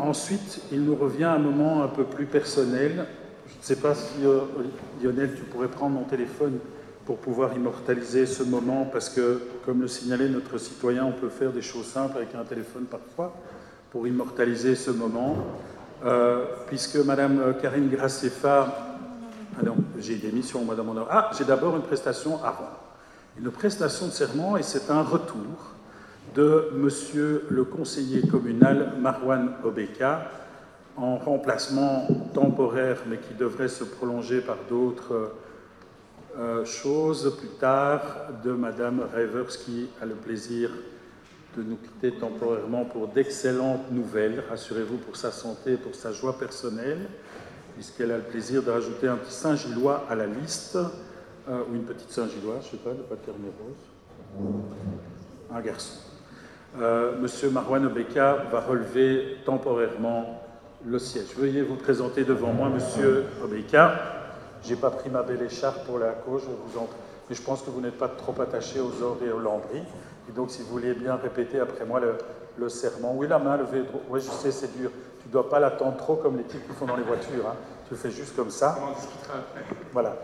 ensuite, il nous revient un moment un peu plus personnel. Je ne sais pas si, Lionel, tu pourrais prendre mon téléphone pour pouvoir immortaliser ce moment, parce que, comme le signalait notre citoyen, on peut faire des choses simples avec un téléphone parfois, pour immortaliser ce moment. Puisque Madame Karine Grassefa... Ah non, j'ai des missions, Madame Honor. Ah, j'ai d'abord une prestation avant. Une prestation de serment, et c'est un retour de Monsieur le conseiller communal Marwan Obeka, en remplacement temporaire, mais qui devrait se prolonger par d'autres choses plus tard, de Madame Revers, qui a le plaisir de nous quitter temporairement pour d'excellentes nouvelles, rassurez-vous, pour sa santé et pour sa joie personnelle, puisqu'elle a le plaisir de rajouter un petit Saint-Gillois à la liste, ou une petite Saint-Gillois, je ne sais pas, le Paterné Rose, un garçon. Monsieur Marwan Obeka va relever temporairement le siège. Veuillez vous présenter devant moi, Monsieur Obeka. Je n'ai pas pris ma belle écharpe pour la cause, mais je pense que vous n'êtes pas trop attaché aux ors et aux lambris. Et donc, si vous voulez bien répéter après moi le serment. Oui, la main levée. Oui, je sais, c'est dur. Tu ne dois pas l'attendre trop comme les types qui font dans les voitures. Hein. Tu le fais juste comme ça. On en discutera après. Voilà.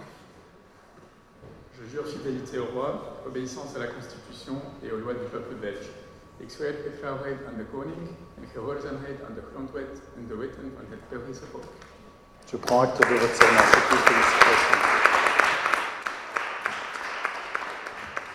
Je jure fidélité au roi, obéissance à la Constitution et aux lois du peuple belge. Ik zweer getrouwheid aan de koning en gehoorzaamheid aan de grondwet en de wetten van het Belgische volk. Je prends acte de votre serment. Félicitations.